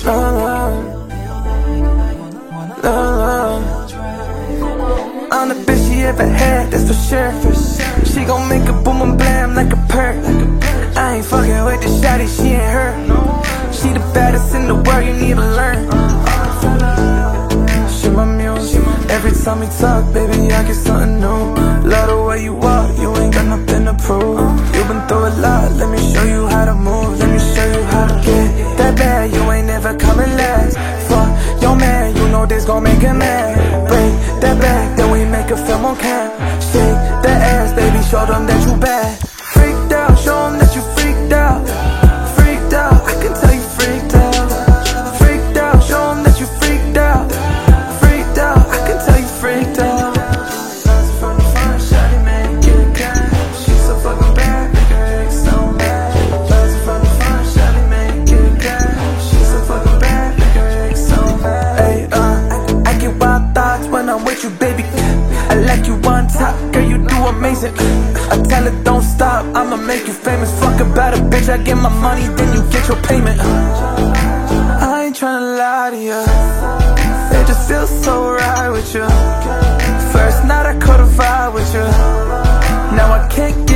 love, love, love. I'm the best she ever had, that's for sure. She gon' make a boom and blam like a perk. I ain't fucking with the shawty, she ain't her. She the baddest in the world, you need to learn. She my muse, every time we talk, baby, I get something new. Love the way you walk, you ain't got nothing to prove. You been through a lot, let me show you how to move. Let me show you how to get that bad, you ain't never coming last. Fuck your man, you know this gon' make him mad. Break that back, then we make a film on cam. Shake that ass, baby, show them that you bad. Freaked out, show them that you freaked out. Freaked out, I can tell you freaked out. Freaked out, show them that you freaked out. Freaked out, I can tell you freaked out. Lots from the front, shawty make it cash. She's so fucking bad, make her ex so mad. Lots from the front, shawty make it cash. She's so fucking bad, make her ex so mad. Hey, I get wild thoughts when I'm with you, baby. I like you on top, girl, you do amazing. I tell her don't stop, I'ma make you famous. Fuck about a bitch, I get my money, then you get your payment. I ain't tryna lie to you, it just feels so right with you. First night I caught a vibe with you, now I can't